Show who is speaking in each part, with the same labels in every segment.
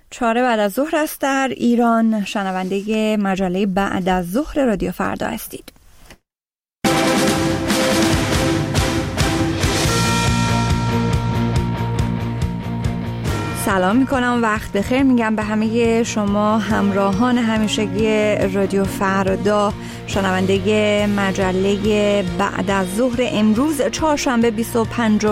Speaker 1: 4 بعد از ظهر است در ایران. شنونده مجله بعد از ظهر رادیو فردا هستید. سلام میکنم، وقت بخیر میگم به همه شما همراهان همیشگی رادیو فردا، شنونده مجله بعد از ظهر امروز چهارشنبه 25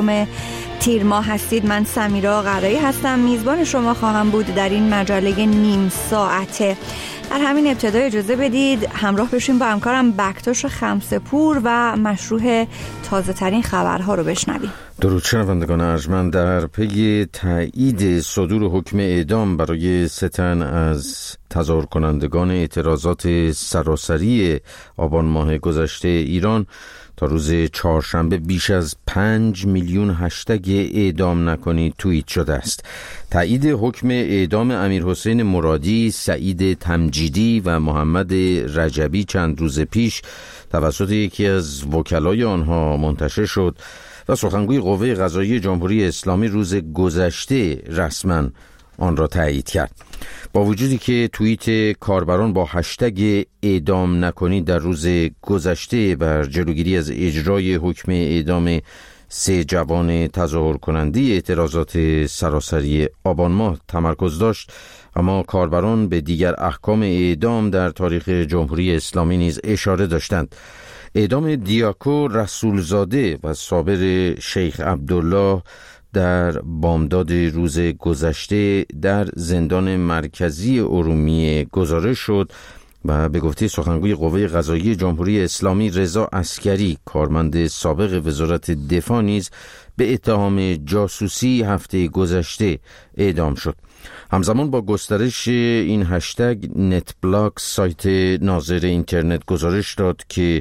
Speaker 1: تیر ماه هستید. من سمیرا قرایی هستم، میزبان شما خواهم بود در این مجله نیم ساعته. در همین ابتدا اجازه بدید همراه بشیم با همکارم بکتاش خمسه‌پور و مشروع تازه ترین خبرها رو بشنویم.
Speaker 2: درود شنوندگان ارجمند، در پی تایید صدور حکم اعدام برای 3 تن از تظاهر کنندگان اعتراضات سراسری آبان ماه گذشته ایران، تا روز چهارشنبه بیش از 5 میلیون هشتگ اعدام نکنید توییت شده است. تایید حکم اعدام امیرحسین مرادی، سعید تمجیدی و محمد رجبی چند روز پیش توسط یکی از وکلای آنها منتشر شد و سخنگوی قوه قضاییه جمهوری اسلامی روز گذشته رسما آن را تایید کرد. با وجودی که توییت کاربران با هشتگ اعدام نکنید در روز گذشته بر جلوگیری از اجرای حکم اعدام 3 جوان تظاهر کننده اعتراضات سراسری آبان ماه تمرکز داشت، اما کاربران به دیگر احکام اعدام در تاریخ جمهوری اسلامی نیز اشاره داشتند. اعدام دیاکو رسولزاده و صابر شیخ عبدالله در بامداد روز گذشته در زندان مرکزی ارومیه گزارش شد و به گفته سخنگوی قوه قضاییه جمهوری اسلامی رضا عسکری، کارمند سابق وزارت دفاع، نیز به اتهام جاسوسی هفته گذشته اعدام شد. همزمان با گسترش این هشتگ، نت بلاک سایت ناظر اینترنت گزارش داد که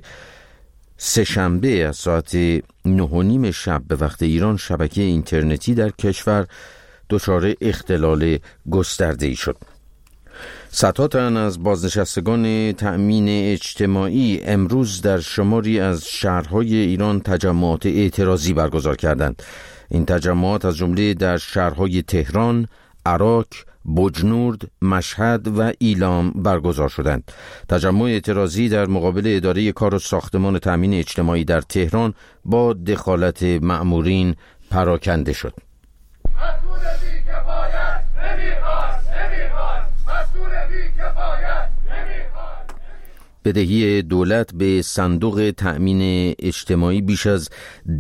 Speaker 2: سه‌شنبه از ساعت 9:30 شب به وقت ایران شبکه اینترنتی در کشور دچار اختلال گسترده‌ای شد. صدها تن از بازنشستگان تأمین اجتماعی امروز در شماری از شهرهای ایران تجمعات اعتراضی برگزار کردند. این تجمعات از جمله در شهرهای تهران، عراق، بجنورد، مشهد و ایلام برگزار شدند. تجمع اعتراضی در مقابل اداره کار و ساختمان تأمین اجتماعی در تهران با دخالت مأمورین پراکنده شد. بدهی دولت به صندوق تأمین اجتماعی بیش از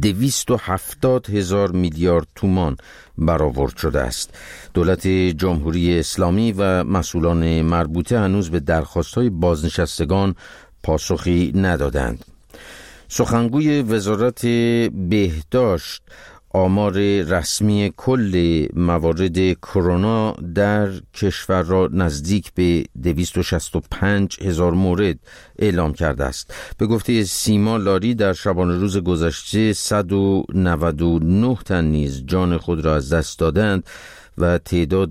Speaker 2: 270,000 میلیارد تومان برآورد شده است. دولت جمهوری اسلامی و مسئولان مربوطه هنوز به درخواست‌های بازنشستگان پاسخی ندادند. سخنگوی وزارت بهداشت آمار رسمی کل موارد کرونا در کشور را نزدیک به 265,000 مورد اعلام کرده است. به گفته سیما لاری، در شبانه روز گذشته 199 تن نیز جان خود را از دست دادند و تعداد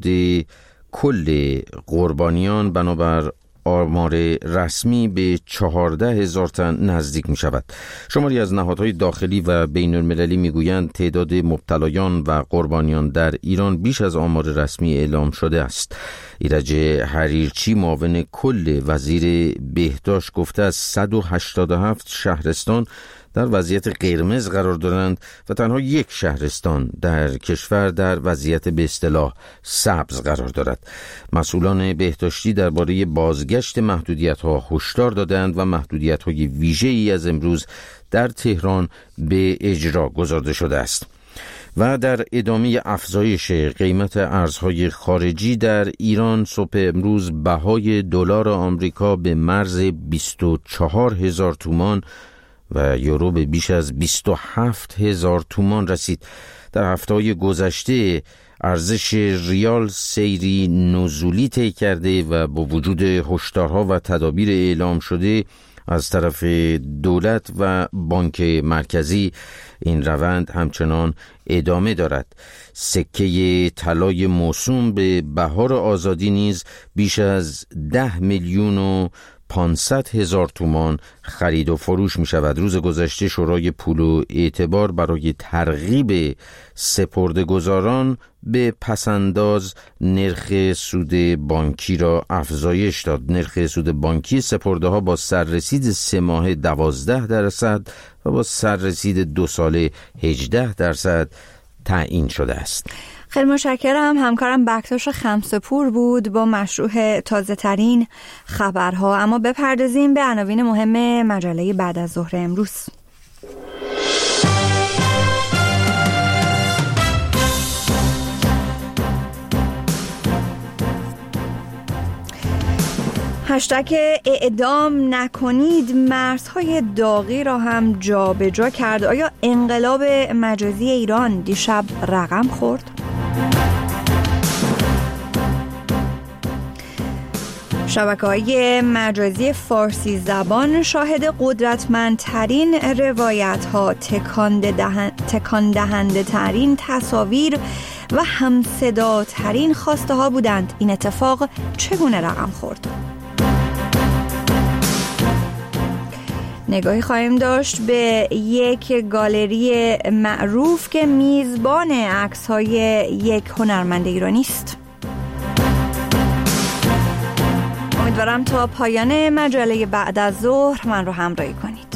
Speaker 2: کل قربانیان بنابر آمار رسمی به 14,000 تن نزدیک می شود. شماری از نهادهای داخلی و بین المللی می گویند تعداد مبتلایان و قربانیان در ایران بیش از آمار رسمی اعلام شده است. ایرج حریرچی، معاون کل وزیر بهداشت، گفته از 187 شهرستان در وضعیت قرمز قرار دارند و تنها 1 شهرستان در کشور در وضعیت به اصطلاح سبز قرار دارد. مسئولان بهداشتی درباره بازگشت محدودیت‌ها هشدار دادند و محدودیت‌های ویژه‌ای از امروز در تهران به اجرا گذارده شده است. و در ادامه افزایش قیمت ارزهای خارجی در ایران، صبح امروز بهای دلار آمریکا به مرز 24,000 تومان و یورو به بیش از 27,000 تومان رسید. در هفته‌های گذشته ارزش ریال سیری نزولی طی کرده و با وجود هشدارها و تدابیر اعلام شده از طرف دولت و بانک مرکزی، این روند همچنان ادامه دارد. سکه طلای موسوم به بهار آزادی نیز بیش از 10 میلیون و 500,000 تومان خرید و فروش می شود. روز گذشته شورای پول و اعتبار برای ترغیب سپرده‌گذاران به پسنداز نرخ سود بانکی را افزایش داد. نرخ سود بانکی سپرده ها با سررسید 3 ماهه 12% و با سررسید 2 ساله 18% تعیین شده است.
Speaker 1: خیلی متشکرم. همکارم بکتاش خمسه‌پور بود با مشروع تازه ترین خبرها. اما بپردازیم به عناوین مهم مجله بعد از ظهر امروز. هشتگ اعدام نکنید مرزهای داغی را هم جابجا کرد. آیا انقلاب مجازی ایران دیشب رقم خورد؟ شبکه‌های مجازی فارسی زبان شاهد قدرتمندترین روایت‌ها، تکان دهنده ترین تصاویر و همصداترین خواسته ها بودند. این اتفاق چگونه رقم خورد؟ نگاهی خواهیم داشت به یک گالری معروف که میزبان عکس‌های یک هنرمند ایرانی است. امیدوارم تا پایان مجله بعد از ظهر من رو همراهی کنید.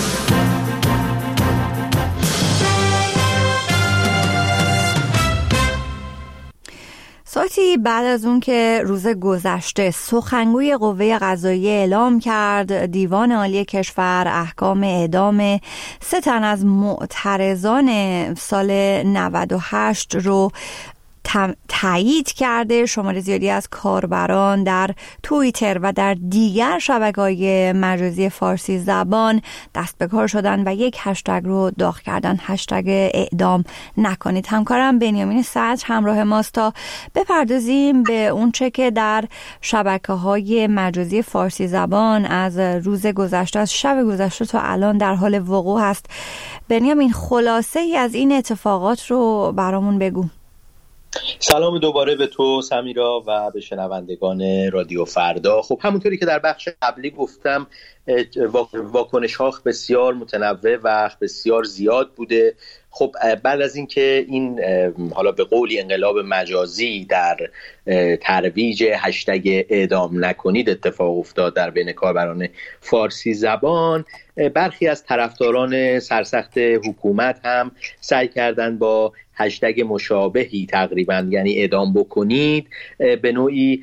Speaker 1: ساعتی بعد از اون که روز گذشته سخنگوی قوه قضاییه اعلام کرد دیوان عالی کشور احکام اعدام 3 تن از معترضان سال 98 رو تایید کرده، شمار زیادی از کاربران در توییتر و در دیگر شبکه‌های مجازی فارسی زبان دست به کار شدن و یک هشتگ رو داغ کردن، هشتگ اعدام نکنید. همکارم بنیامین صدر همراه ماست تا بپردازیم به اون چه که در شبکه‌های مجازی فارسی زبان از روز گذشته، از شب گذشته تا الان در حال وقوع هست. بنیامین، خلاصه ای از این اتفاقات رو برامون بگو.
Speaker 3: سلام دوباره به تو سمیرا و به شنوندگان رادیو فردا. خب همونطوری که در بخش قبلی گفتم واکنش ها بسیار متنوع و بسیار زیاد بوده. خب بعد از اینکه این حالا به قولی انقلاب مجازی در ترویج هشتگ اعدام نکنید اتفاق افتاد در بین کاربران فارسی زبان، برخی از طرفداران سرسخت حکومت هم سعی کردند با هشتگ مشابهی تقریبا، یعنی اعدام بکنید، به نوعی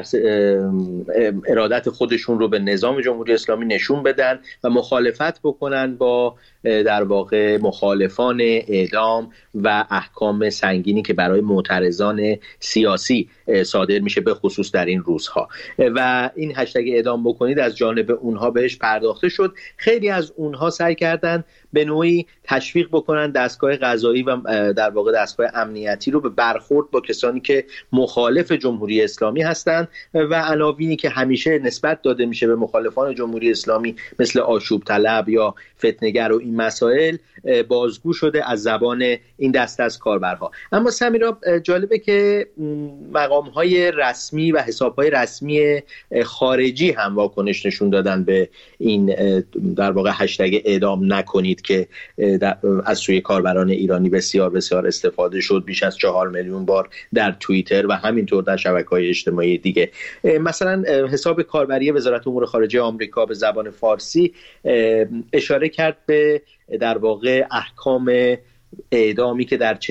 Speaker 3: ارادت خودشون رو به نظام جمهوری اسلامی نشون بدن و مخالفت بکنن با در واقع مخالفان اعدام و احکام سنگینی که برای معترضان سیاسی صادر میشه، به خصوص در این روزها. و این هشتگ اعدام بکنید از جانب اونها بهش پرداخته شد. خیلی از اونها سعی کردن به نوعی تشویق بکنن دستگاه قضایی و در واقع دستگاه امنیتی رو به برخورد با کسانی که مخالف جمهوری اسلامی هستند و عناوینی که همیشه نسبت داده میشه به مخالفان جمهوری اسلامی مثل آشوب طلب یا فتنه‌گر و این مسائل بازگو شده از زبان این دسته از کاربرها. اما سمیرا، جالبه که مقام‌های رسمی و حساب‌های رسمی خارجی هم واکنش نشون دادن به این در واقع هشتگ اعدام نکنید که از سوی کاربران ایرانی بسیار بسیار استفاده شد، بیش از 4 میلیون بار در توییتر و همینطور در شبکه‌های اجتماعی دیگه. مثلا حساب کاربری وزارت امور خارجه آمریکا به زبان فارسی اشاره کرد به در واقع احکام اعدامی که در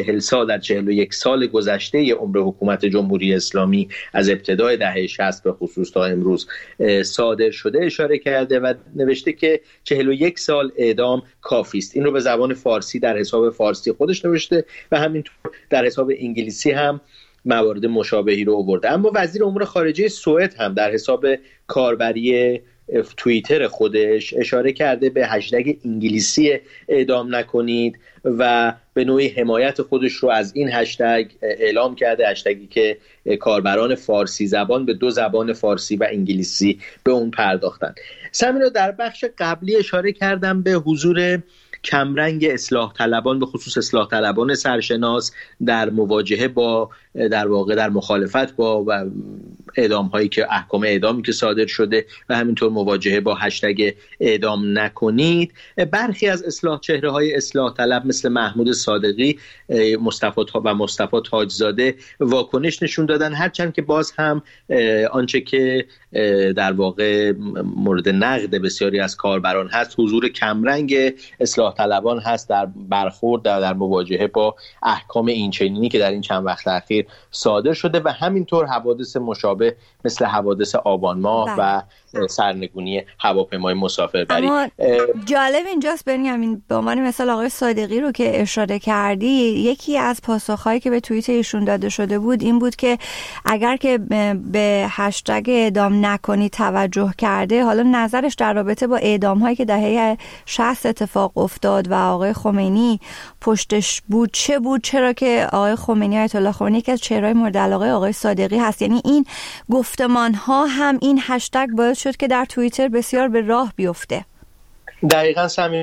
Speaker 3: 41 سال گذشته عمر حکومت جمهوری اسلامی از ابتدای دهه 60 به خصوص تا امروز صادر شده اشاره کرده و نوشته که 41 سال اعدام کافی است. این رو به زبان فارسی در حساب فارسی خودش نوشته و همینطور در حساب انگلیسی هم موارد مشابهی رو آورده. اما وزیر امور خارجه سوئد هم در حساب کاربری توییتر خودش اشاره کرده به هشتگ انگلیسی اعدام نکنید و به نوعی حمایت خودش رو از این هشتگ اعلام کرده، هشتگی که کاربران فارسی زبان به 2 زبان فارسی و انگلیسی به اون پرداختن. سمیرا، در بخش قبلی اشاره کردم به حضور کمرنگ اصلاح طلبان، به خصوص اصلاح طلبان سرشناس در مواجهه با در واقع در مخالفت با و اعدام هایی که احکام اعدامی که صادر شده و همینطور مواجهه با هشتگ اعدام نکنید، برخی از اصلاح چهره های اصلاح طلب مثل محمود صادقی مصطفی تاجزاده واکنش نشون دادن، هرچند که باز هم آنچه که در واقع مورد نقد بسیاری از کاربران هست حضور کمرنگ اصلاح طلبان هست در برخورد در مواجهه با احکام اینچنینی که در این چند وقت اخیر صادر شده و همینطور حوادث مشابه مثل حوادث آبان ماه و سرنگونی هواپیمای مسافربری.
Speaker 1: اما جالب اینجاست بنیامین، به عنوان مثال آقای صادقی رو که اشاره کردی، یکی از پاسخهایی که به توییت ایشون داده شده بود این بود که اگر که به هشتگ اعدام نکنی توجه کرده، حالا نظرش در رابطه با اعدام هایی که دهه 60 اتفاق افتاد و آقای خمینی پشتش بود چه بود، چرا که آقای خمینی آیت الله خمینی که از چهره‌های مورد علاقه آقای صادقی هست. یعنی این گفتمان ها هم این هشتگ باعث شد که در توییتر بسیار به راه بیفته.
Speaker 3: دقیقاً سمی.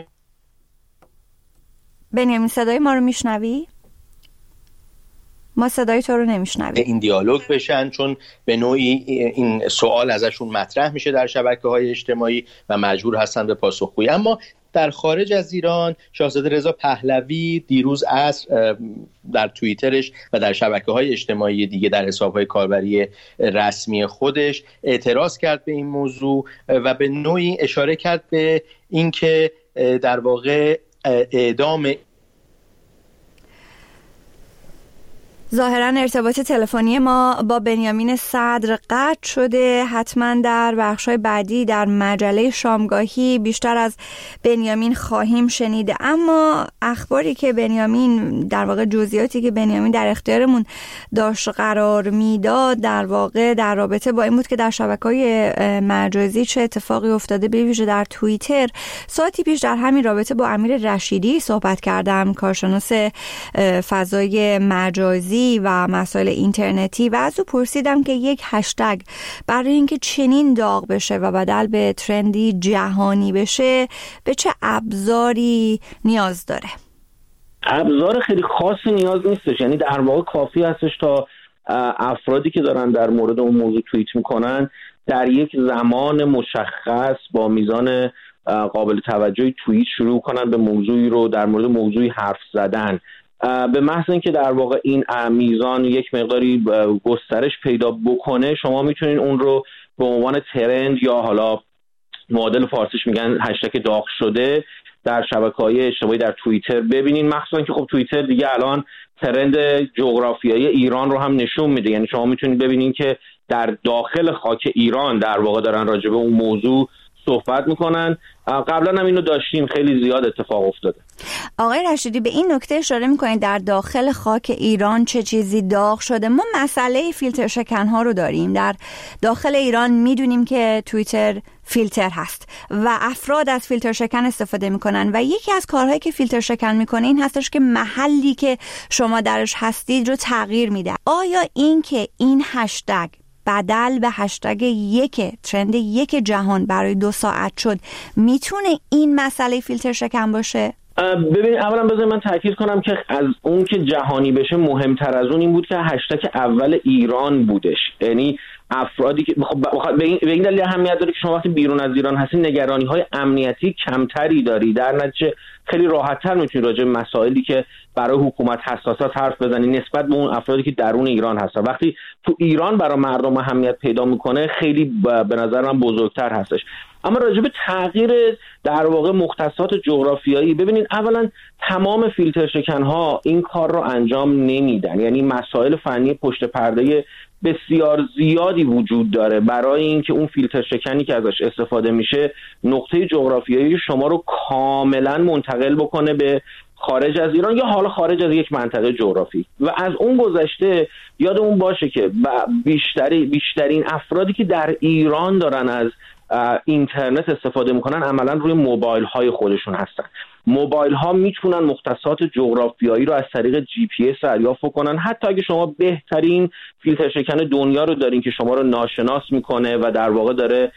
Speaker 1: بنیامین صدای ما رو میشنوی؟ ما صدای تو رو نمیشنویم.
Speaker 3: این دیالوگ بشن، چون به نوعی این سوال ازشون مطرح میشه در شبکه‌های اجتماعی و مجبور هستن به پاسخگویی. اما در خارج از ایران شاهزاده رضا پهلوی دیروز عصر در توییترش و در شبکه‌های اجتماعی دیگه در حساب‌های کاربری رسمی خودش اعتراض کرد به این موضوع و به نوعی اشاره کرد به اینکه در واقع اعدام
Speaker 1: ظاهرا ارتباط تلفنی ما با بنیامین صدر قطع شده. حتما در بخش‌های بعدی در مجله شامگاهی بیشتر از بنیامین خواهیم شنید. اما اخباری که بنیامین در واقع جزئیاتی که بنیامین در اختیارمون داشت قرار میداد در واقع در رابطه با این بود که در شبکه‌های مجازی چه اتفاقی افتاده، به ویژه در توییتر. ساعتی پیش در همین رابطه با امیر رشیدی صحبت کردم، کارشناس فضای مجازی و مسائل اینترنتی، و از او پرسیدم که یک هشتگ برای اینکه چنین داغ بشه و بدل به ترندی جهانی بشه به چه ابزاری نیاز داره؟
Speaker 4: ابزار خیلی خاصی نیاز نیستش، یعنی در واقع کافی هستش تا افرادی که دارن در مورد اون موضوع توییت میکنن در یک زمان مشخص با میزان قابل توجهی توییت شروع کنن به موضوعی رو در مورد موضوعی حرف زدن. به محض اینکه در واقع این میزان یک مقداری گسترش پیدا بکنه، شما میتونین اون رو به عنوان ترند یا حالا معادل فارسیش میگن هشتگ داغ شده در شبکه‌های اجتماعی در توییتر ببینین. مخصوصا که خب توییتر دیگه الان ترند جغرافیایی ایران رو هم نشون میده، یعنی شما میتونید ببینین که در داخل خاک ایران در واقع دارن راجع به اون موضوع صحبت میکنن. قبلا هم اینو داشتیم، خیلی زیاد اتفاق افتاده.
Speaker 1: آقای رشیدی به این نکته اشاره میکنید در داخل خاک ایران چه چیزی داغ شده. ما مسئله فیلتر شکن‌ها رو داریم در داخل ایران. میدونیم که توییتر فیلتر هست و افراد از فیلتر شکن استفاده میکنن و یکی از کارهایی که فیلتر شکن میکنه این هستش که محلی که شما درش هستید رو تغییر میده. آیا این که این هشتگ بدل به هشتگ ترند یک جهان برای 2 ساعت شد میتونه این مسئله فیلتر شکن باشه؟
Speaker 4: ببین، اولا بذار من تاکید کنم که از اون که جهانی بشه مهمتر از اون این بود که هشتگ اول ایران بودش. یعنی افرادی که به این دلیل اهمیت داره که شما وقتی بیرون از ایران هستی نگرانی‌های امنیتی کمتری داری، در نتیجه خیلی راحت‌تر میتونی راجع به مسائلی که برای حکومت حساسات حرف بزنی نسبت به اون افرادی که درون ایران هستن. وقتی تو ایران برای مردم اهمیت پیدا میکنه خیلی به نظر من بزرگتر هستش. اما راجع به تغییر در واقع مختصات جغرافیایی، ببینید اولا تمام فیلتر شکن‌ها این کار رو انجام نمیدن، یعنی مسائل فنی پشت پرده بسیار زیادی وجود داره برای اینکه اون فیلتر شکنی که ازش استفاده میشه نقطه جغرافیایی شما رو کاملا منتقل بکنه به خارج از ایران یا حالا خارج از یک منطقه جغرافی. و از اون گذشته یادمون باشه که بیشترین افرادی که در ایران دارن از اینترنت استفاده میکنن عملا روی موبایل های خودشون هستن. موبایل ها میتونن مختصات جغرافیایی رو از طریق جی پی اس دریافت کنن. حتی اگه شما بهترین فیلتر شکن دنیا رو دارین که شما رو ناشناس میکنه و در واقع داره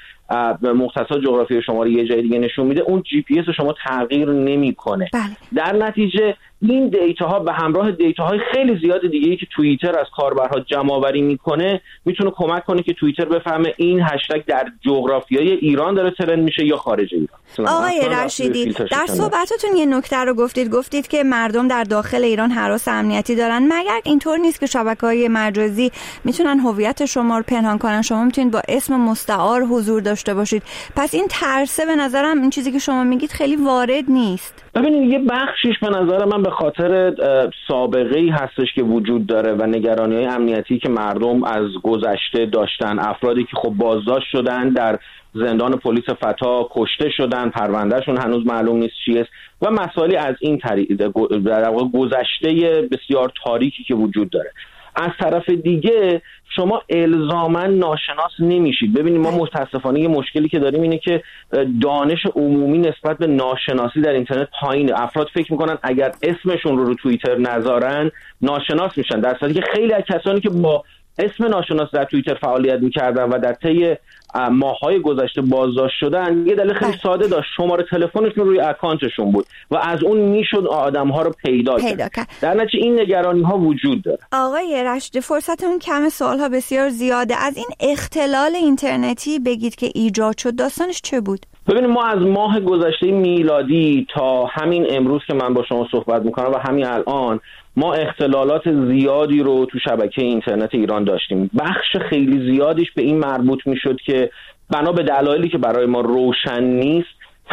Speaker 4: مختصات جغرافیایی شما رو یه جای دیگه نشون میده، اون جی پی اس شما تغییر نمیکنه. در نتیجه این دیتاها به همراه دیتاهای خیلی زیاد دیگه‌ای که توییتر از کاربرها جمع آوری میکنه میتونه کمک کنه که توییتر بفهمه این هشتگ در جغرافیای ایران داره ترند میشه یا خارج ایران.
Speaker 1: آقای رشیدی، در صحبتتون یه نکته رو گفتید که مردم در داخل ایران هراس امنیتی دارن. مگر اینطور نیست که شبکه‌های مجازی میتونن هویت شما رو پنهان کنن؟ شما میتونید با اسم مستعار حضور داشته باشید. پس این ترسه به نظرم این چیزی که شما میگید خیلی وارد نیست.
Speaker 4: ببینید یه بخشیش به نظر من به خاطر سابقه‌ای هستش که وجود داره و نگرانی‌های امنیتی که مردم از گذشته داشتن. افرادی که خب بازداشت شدن، در زندان پلیس فتا کشته شدن، پروندهشون هنوز معلوم نیست چیه و مسائلی از این طریق در واقع گذشته بسیار تاریکی که وجود داره. از طرف دیگه شما الزاماً ناشناس نمیشید. ببینید ما متاسفانه یه مشکلی که داریم اینه که دانش عمومی نسبت به ناشناسی در اینترنت پایینه. افراد فکر میکنن اگر اسمشون رو توییتر نذارن ناشناس میشن، در صورتی که خیلی از کسانی که با اسم ناشناس در توییتر فعالیت میکردن و در طی ماه‌های گذشته بازداشت شدن، یه دلیل خیلی ساده داشت، شماره تلفنشون روی اکانتشون بود و از اون میشد آدم‌ها رو پیدا کرد. در نتیجه این نگرانی‌ها وجود داره.
Speaker 1: آقای رشیدی، فرصتمون کم، سوال‌ها بسیار زیاده. از این اختلال اینترنتی بگید که ایجاد شد، داستانش چه بود؟
Speaker 4: ببینید ما از ماه گذشته میلادی تا همین امروز که من با شما صحبت میکنم و همین الان ما اختلالات زیادی رو تو شبکه اینترنت ایران داشتیم. بخش خیلی زیادیش به این مربوط میشد که بنا به دلایلی که برای ما روشن نیست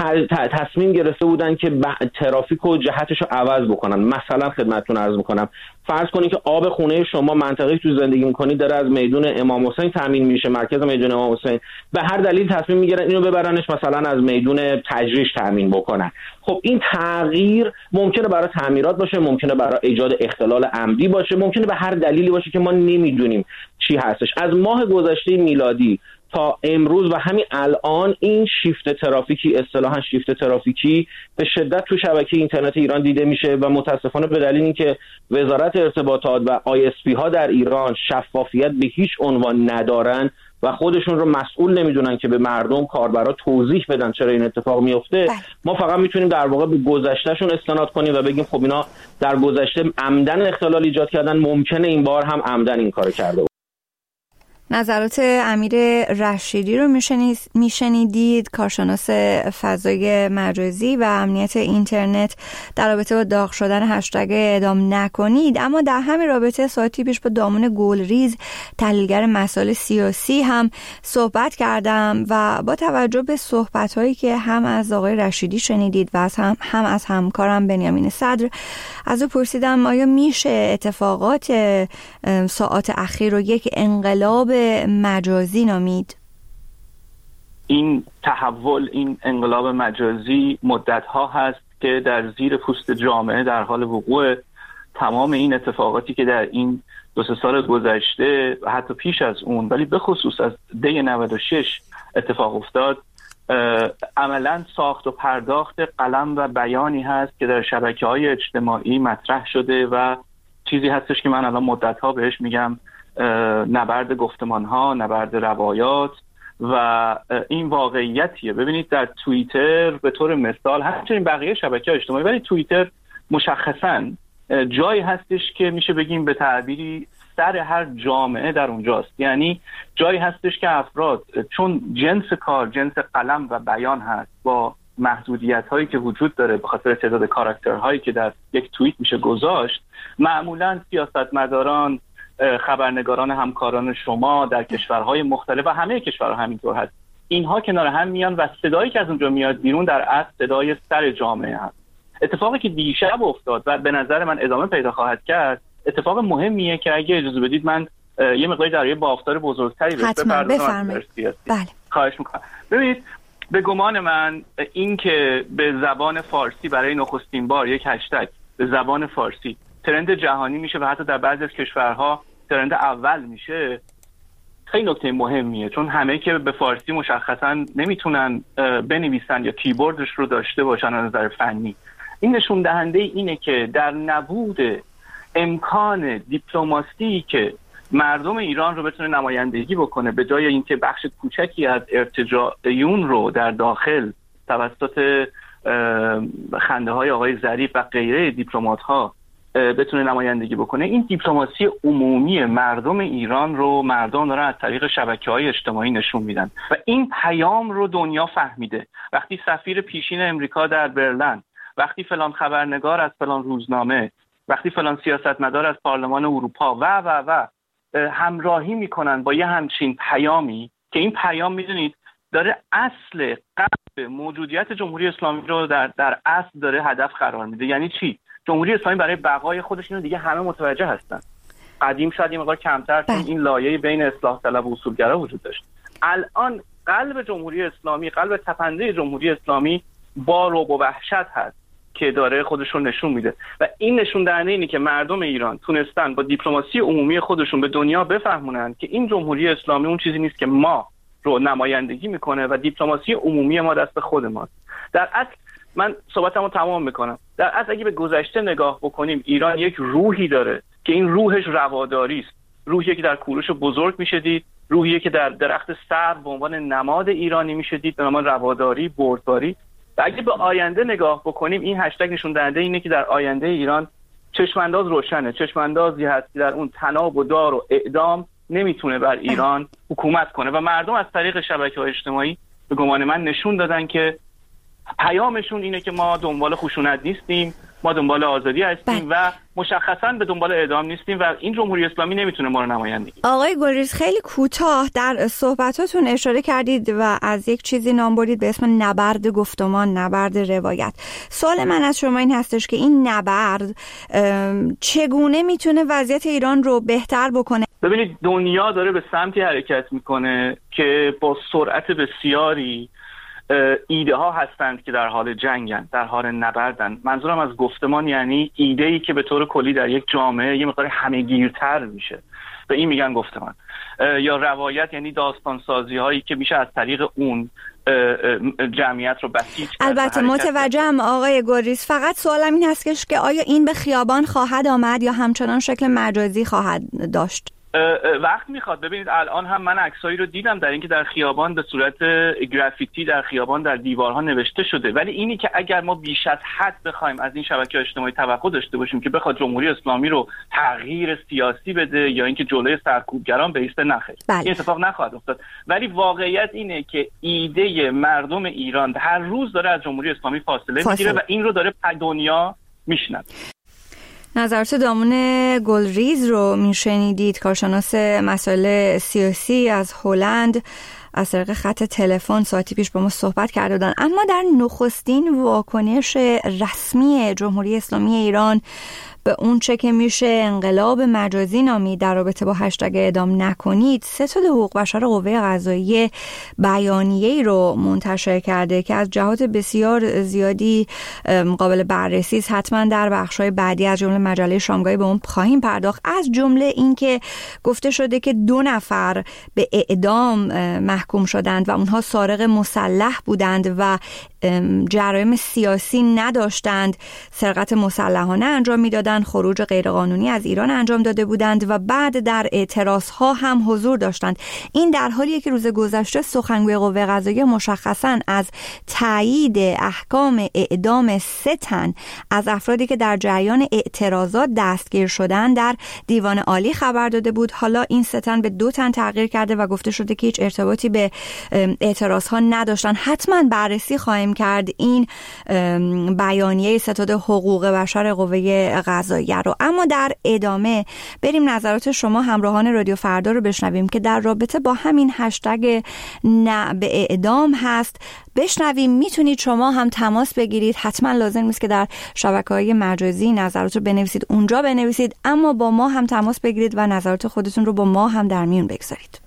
Speaker 4: تصمیم گرفته بودن که ترافیک و جهتش رو عوض بکنن. مثلا خدمتتون عرض میکنم فرض کنید که آب خونه شما منطقه‌ای تو زندگی میکنید داره از میدون امام حسین تامین میشه، مرکز میدون امام حسین، به هر دلیل تصمیم میگیرن اینو ببرنش مثلا از میدون تجریش تامین بکنن. خب این تغییر ممکنه برای تعمیرات باشه، ممکنه برای ایجاد اختلال عمدی باشه، ممکنه به هر دلیلی باشه که ما نمیدونیم چی هستش. از ماه گذشته میلادی تا امروز و همین الان این شیفت ترافیکی، اصطلاحاً شیفت ترافیکی، به شدت تو شبکه اینترنت ایران دیده میشه و متاسفانه به دلیل اینکه وزارت ارتباطات و ISP ها در ایران شفافیت به هیچ عنوان ندارن و خودشون رو مسئول نمیدونن که به مردم کاربرا توضیح بدن چرا این اتفاق میفته، ما فقط میتونیم در واقع به گذشتهشون استناد کنیم و بگیم خب اینا در گذشته عمدن اختلال ایجاد کردن، ممکنه این بار هم عمدن این کارو کرده.
Speaker 1: نظرات امیر رشیدی رو میشنیدید، کارشناس فضای مجازی و امنیت اینترنت در رابطه با داغ شدن هشتگ اعدام نکنید. اما در همین رابطه ساعتی پیش با دامون گلریز، تحلیلگر مسائل سیاسی، هم صحبت کردم و با توجه به صحبت‌هایی که هم از آقای رشیدی شنیدید و هم از همکارم بنیامین صدر، از او پرسیدم آیا میشه اتفاقات ساعات اخیر رو یک انقلاب مجازی نامید؟
Speaker 5: این تحول، این انقلاب مجازی مدت‌ها هست که در زیر پوست جامعه در حال وقوع. تمام این اتفاقاتی که در این 2-3 سال گذشته و حتی پیش از اون، ولی به خصوص از دی 96 اتفاق افتاد، عملاً ساخت و پرداخت قلم و بیانی هست که در شبکه‌های اجتماعی مطرح شده و چیزی هستش که من الان مدت‌ها بهش میگم نبرد گفتمان‌ها، نبرد روایات و این واقعیتیه. ببینید در توییتر به طور مثال، همچنین بقیه شبکه‌های اجتماعی، ولی توییتر مشخصاً جایی هستش که میشه بگیم به تعبیری سر هر جامعه در اونجاست. یعنی جایی هستش که افراد چون جنس کار، جنس قلم و بیان هست، با محدودیت‌هایی که وجود داره به خاطر تعداد کاراکترهایی که در یک توییت میشه گذاشت، معمولاً سیاستمداران، خبرنگاران همکاران شما در کشورهای مختلف و همه کشورها همینطور هست، اینها کنار هم میان و صدایی که از اونجا میاد بیرون در اصل صدای سر جامعه هست. اتفاقی که دیشب افتاد و به نظر من ادامه پیدا خواهد کرد، اتفاق مهمیه که اگه اجازه بدید من یه مقداری در یه بافتار بزرگتری بهش بپردازم.
Speaker 1: بله.
Speaker 5: خواهش میکنم. ببینید، به گمان من این که به زبان فارسی برای نخستین بار یک هشتگ به زبان فارسی ترند جهانی میشه و حتی در بعضی از کشورها ترند اول میشه، خیلی نکته مهمیه، چون همه که به فارسی مشخصا نمیتونن بنویسن یا کیبوردش رو داشته باشن از نظر فنی. این نشون دهنده اینه که در نبود امکان دیپلماسی که مردم ایران رو بتونه نمایندگی بکنه، به جای اینکه بخش کوچکی از ارتجاعیون رو در داخل توسط خنده های آقای ظریف و غیره دیپلمات ها بتونه نمایندگی بکنه، این دیپلماسی عمومی مردم ایران رو مردم دارن از طریق شبکه‌های اجتماعی نشون میدن و این پیام رو دنیا فهمیده. وقتی سفیر پیشین امریکا در برلین، وقتی فلان خبرنگار از فلان روزنامه، وقتی فلان سیاستمدار از پارلمان اروپا و همراهی میکنن با یه همچین پیامی که این پیام میدونید داره اصل قلب موجودیت جمهوری اسلامی رو در اصل داره هدف قرار میده. یعنی چی؟ جمهوری اسلامی برای بقای خودش اینو دیگه همه متوجه هستن. قدیم شاید این مقدار کمتر چون این لایه بین اصلاح طلب و اصولگرا وجود داشت. الان قلب جمهوری اسلامی، قلب تپنده جمهوری اسلامی با رعب و وحشت هست که داره خودش رو نشون میده و این نشون دهنده اینه که مردم ایران تونستن با دیپلماسی عمومی خودشون به دنیا بفهمونن که این جمهوری اسلامی اون چیزی نیست که ما رو نمایندگی میکنه و دیپلماسی عمومی ما دست خود ماست. در اصل من صحبتمو تمام میکنم. در اصل اگه به گذشته نگاه بکنیم، ایران یک روحی داره که این روحش رواداری است. روحی که در کوروش بزرگ میشه دید، روحی که در درخت سرو به عنوان نماد ایرانی میشه دید، به نام رواداری، بردباری. و اگه به آینده نگاه بکنیم، این هشتگ نشون دهنده اینه که در آینده ایران چشمانداز روشنه، چشماندازی هست که در اون طناب و دار و اعدام نمیتونه بر ایران حکومت کنه و مردم از طریق شبکه‌های اجتماعی به گمان من نشون دادن که پیامشون اینه که ما دنبال خشونت نیستیم، ما دنبال آزادی هستیم و مشخصاً به دنبال اعدام نیستیم و این جمهوری اسلامی نمیتونه ما رو نمایندگی.
Speaker 1: آقای گلریز، خیلی کوتاه در صحبتاتون اشاره کردید و از یک چیزی نام برید به اسم نبرد گفتمان، نبرد روایت. سوال من از شما این هستش که این نبرد چگونه میتونه وضعیت ایران رو بهتر بکنه؟
Speaker 5: ببینید، دنیا داره به سمتی حرکت میکنه که با سرعت بسیاری ایده ها هستند که در حال جنگن، در حال نبردن. منظورم از گفتمان یعنی ایده ای که به طور کلی در یک جامعه یه مقدار همه‌گیرتر میشه، به این میگن گفتمان. یا روایت یعنی داستان سازی هایی که میشه از طریق اون جمعیت رو بسیج کرد.
Speaker 1: البته متوجهم آقای گلریز، فقط سوالم این هست که آیا این به خیابان خواهد آمد یا همچنان شکل مجازی خواهد داشت؟
Speaker 5: وقت میخواد. ببینید الان هم من عکسایی رو دیدم در اینکه در خیابان به صورت گرافیتی در خیابان در دیوارها نوشته شده، ولی اینی که اگر ما بیش از حد بخوایم از این شبکه‌های اجتماعی توقع داشته باشیم که بخواد جمهوری اسلامی رو تغییر سیاسی بده یا اینکه جلوی سرکوبگران بایسته، نخیر، این اتفاق نخواهد افتاد. ولی واقعیت اینه که ایده مردم ایران هر روز داره از جمهوری اسلامی فاصله میگیره و این رو داره دنیا میشنوه.
Speaker 1: نظرات دامون گلریز رو میشنیدید، کارشناس مسائل سیاسی از هلند. از طریق خط تلفن ساعتی پیش با ما صحبت کرده بودن. اما در نخستین واکنش رسمی جمهوری اسلامی ایران به اون چه که میشه انقلاب مجازی نامید در رابطه با هشتگ اعدام نکنید، ستاد حقوق بشر قوه قضاییه بیانیه‌ای رو منتشر کرده که از جهات بسیار زیادی قابل بررسی است. حتما در بخش‌های بعدی از جمله مجله شامگاهی به اون خواهیم پرداخت. از جمله این که گفته شده که 2 نفر به اعدام محکوم شدند و اونها سارق مسلح بودند و جرایم سیاسی نداشتند، سرقت مسلحانه انجام میدادند، خروج غیرقانونی از ایران انجام داده بودند و بعد در اعتراضها هم حضور داشتند. این در حالیه که روز گذشته سخنگوی قوه قضاییه مشخصاً از تایید احکام اعدام 3 تن از افرادی که در جریان اعتراضات دستگیر شدند در دیوان عالی خبر داده بود. حالا این 3 تن به 2 تن تغییر کرده و گفته شده که هیچ ارتباطی به اعتراضها نداشتند. حتما بررسی خواهیم کرد این بیانیه ستاد حقوق بشر قوه قضاییه رو. اما در ادامه بریم نظرات شما همراهان رادیو فردا رو بشنویم که در رابطه با همین هشتگ نه به اعدام هست. بشنویم. میتونید شما هم تماس بگیرید، حتما لازم نیست که در شبکه‌های مجازی نظرات رو بنویسید، اونجا بنویسید، اما با ما هم تماس بگیرید و نظرات خودتون رو با ما هم در میون بگذارید.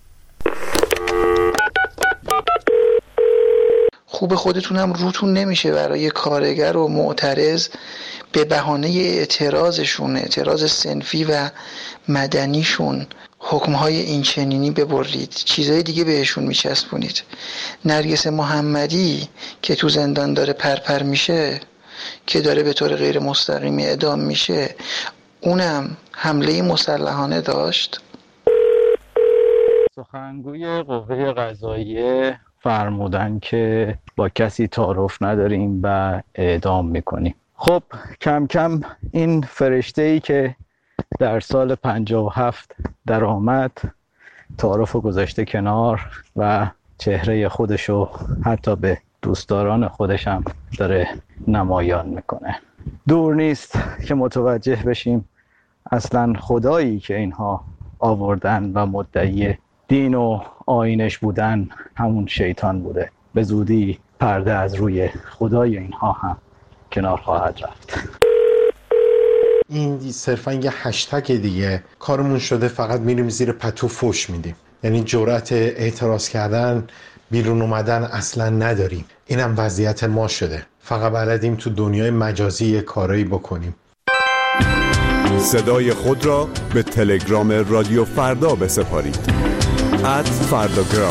Speaker 6: خوب خودتونم روتون نمیشه برای کارگر و معترض به بهانه اعتراضشون، اعتراض صنفی و مدنیشون، حکمهای اینچنینی ببرید، چیزهای دیگه بهشون میچسبونید. نرگس محمدی که تو زندان داره پرپر میشه که داره به طور غیر مستقیمی اعدام میشه اونم حمله مسلحانه داشت؟
Speaker 7: سخنگوی قوه قضاییه فرمودن که با کسی تعارف نداریم و اعدام میکنیم. خب کم کم این فرشته‌ای که در سال 57 در آمد تعارف گذاشته کنار و چهره خودشو حتی به دوستداران خودش هم داره نمایان میکنه. دور نیست که متوجه بشیم اصلا خدایی که اینها آوردن و مدعی دین و آیینش بودن همون شیطان بوده. به زودی پرده از روی خدای اینها هم کنار خواهد رفت.
Speaker 8: این صرفا یه هشتگ دیگه، کارمون شده فقط میریم زیر پتو فوش میدیم، یعنی جرأت اعتراض کردن، بیرون اومدن اصلا نداریم. اینم وضعیت ما شده، فقط بلدیم تو دنیای مجازی یه کارایی بکنیم.
Speaker 9: صدای خود را به تلگرام رادیو فردا بسپارید @فرداگرام.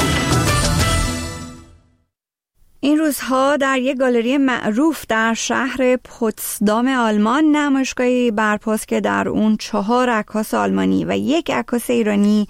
Speaker 1: این روزها در یک گالری معروف در شهر پوتسدام آلمان نمایشگاهی برپاست که در اون 4 عکاس آلمانی و 1 عکاس ایرانی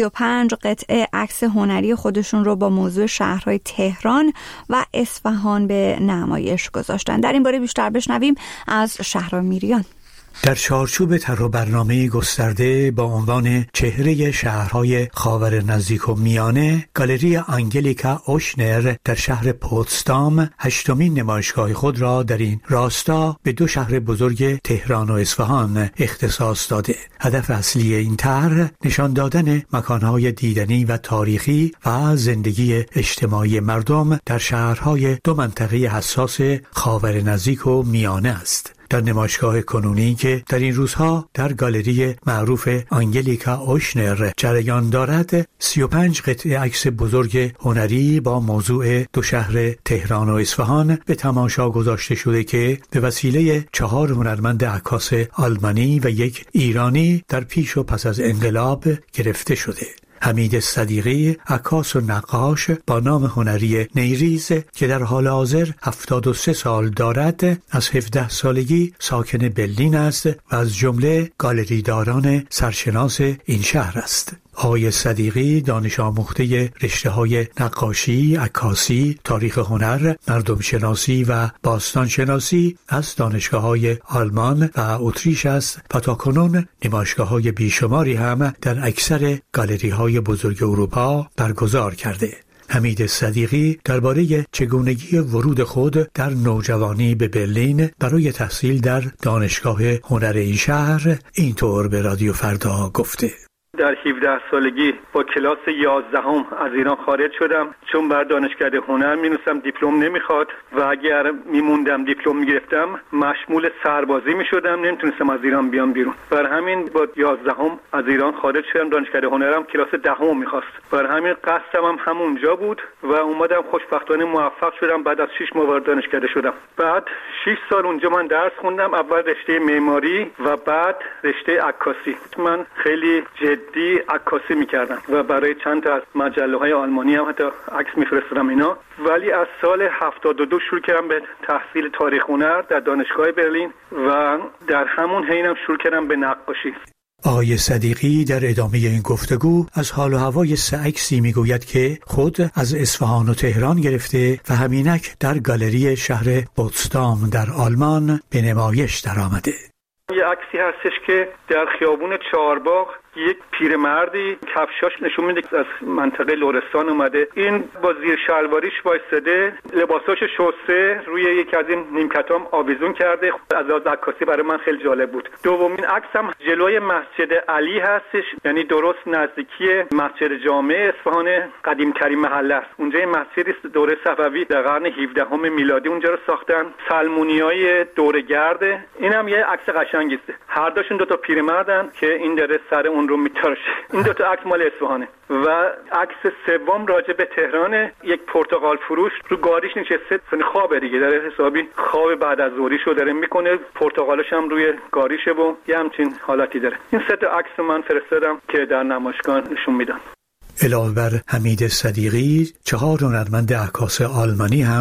Speaker 1: 35 قطعه عکس هنری خودشون رو با موضوع شهرهای تهران و اصفهان به نمایش گذاشتن. در این باره بیشتر بشنویم از شهرام میریان.
Speaker 10: در چارچوب طرح برنامه گسترده با عنوان چهره شهرهای خاور نزدیک و میانه، گالری آنگلیکا اوشنر در شهر پوتسدام 8مین نمایشگاه خود را در این راستا به 2 شهر بزرگ تهران و اصفهان اختصاص داده. هدف اصلی این طرح نشان دادن مکانهای دیدنی و تاریخی و زندگی اجتماعی مردم در شهرهای 2 منطقه حساس خاور نزدیک و میانه است. در نمایشگاه کنونی که در این روزها در گالری معروف آنگلیکا اوشنر جریان دارد، 35 قطعه عکس بزرگ هنری با موضوع 2 شهر تهران و اصفهان به تماشا گذاشته شده که به وسیله 4 هنرمند عکاس آلمانی و 1 ایرانی در پیش و پس از انقلاب گرفته شده. حمید صدیقی، عکاس و نقاش با نام هنری نیریز که در حال حاضر 73 سال دارد، از 17 سالگی ساکن برلین است و از جمله گالریداران سرشناس این شهر است. آقای صدیقی دانش آموخته رشته‌های نقاشی، عکاسی، تاریخ هنر، مردم شناسی و باستان شناسی از دانشگاه‌های آلمان و اتریش است و تاکنون نمایشگاه‌های بیشماری هم در اکثر گالری‌های بزرگ اروپا برگزار کرده. حمید صدیقی درباره چگونگی ورود خود در نوجوانی به برلین برای تحصیل در دانشگاه هنر این شهر اینطور به رادیو فردا گفته:
Speaker 11: در 17 سالگی با کلاس 11 از ایران خارج شدم، چون بر دانشکده هنر می‌نویسم دیپلم نمیخواد و اگر میموندم دیپلم میگرفتم مشمول سربازی میشدم، نمیتونستم از ایران بیام بیرون. بر همین با 11 از ایران خارج شدم، دانشکده هنرم کلاس 10 میخواست. بر همین قصدم هم همونجا بود و اومدم، خوشبختانه موفق شدم. بعد از 6 ماه وارد دانشکده شدم. بعد 6 سال اونجا من درس خوندم، اول رشته معماری و بعد رشته عکاسی. من خیلی جدی عکاسی میکردم و برای چند تا از مجله‌های آلمانی هم حتی عکس میفرستادم اینا. ولی از سال 72 شروع کردم به تحصیل تاریخ هنر در دانشگاه برلین و در همون حینم شروع کردم به نقاشی.
Speaker 10: آقای صدیقی در ادامه این گفتگو از حال و هوای 3 عکسی میگوید که خود از اصفهان و تهران گرفته و همینک در گالری شهر پوتسدام در آلمان به نمایش درآمده.
Speaker 11: یه عکسی هستش که در خیابون چهارباغ یک پیرمردی کفشاش نشون میده از منطقه لرستان اومده. این با زیر شلواریش وایساده، لباساش شسته، روی یکی از این نیمکتام آویزون کرده. از لحاظ عکاسی برای من خیلی جالب بود. دومین عکس هم جلوی مسجد علی هستش، یعنی درست نزدیکی مسجد جامع اصفهان، قدیم‌ترین محله است. اونجا این مسجدی دوره صفوی در قرن 17 میلادی اونجا رو ساختن. سلمونیای دوره‌گرد. اینم یه عکس قشنگی است. هر دوشون 2 تا پیرمردن که این داره سر اون رو میترشه. این 2 تا عکس مال اصفهانه. و عکس سوم راجع به تهران، یک پرتقال فروش رو گاریش نشسته، خوابه دیگه، داره حسابی خواب بعد از ظهریشو داره میکنه، پرتقالش هم روی گاریشه و یه همچین حالتی داره. این 3 تا عکس من فرستادم که در نمایشگاه نشون میدم.
Speaker 10: علاوه بر حمید صدیقی، 4 هنرمند عکاس آلمانی هم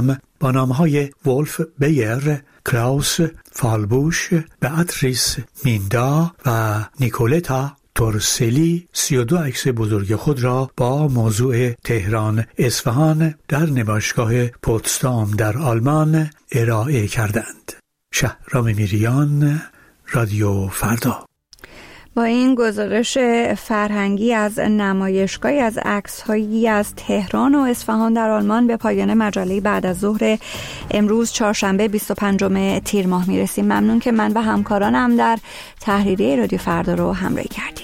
Speaker 10: با نامهای ولف بیر، کلاوس فالبوش، بیاتریس میندا و نیکولتا تورسلی 32 عکس بزرگ خود را با موضوع تهران اصفهان در نمایشگاه پوتسدام در آلمان ارائه کردند. شهرام میریان، رادیو فردا.
Speaker 1: با این گزارش فرهنگی از نمایشگاهی از عکس‌هایی از تهران و اصفهان در آلمان به پایان مجله بعد از ظهر امروز چهارشنبه 25 تیر ماه میرسیم. ممنون که من و همکارانم در تحریریه رادیو فردا رو همراهی کردیم.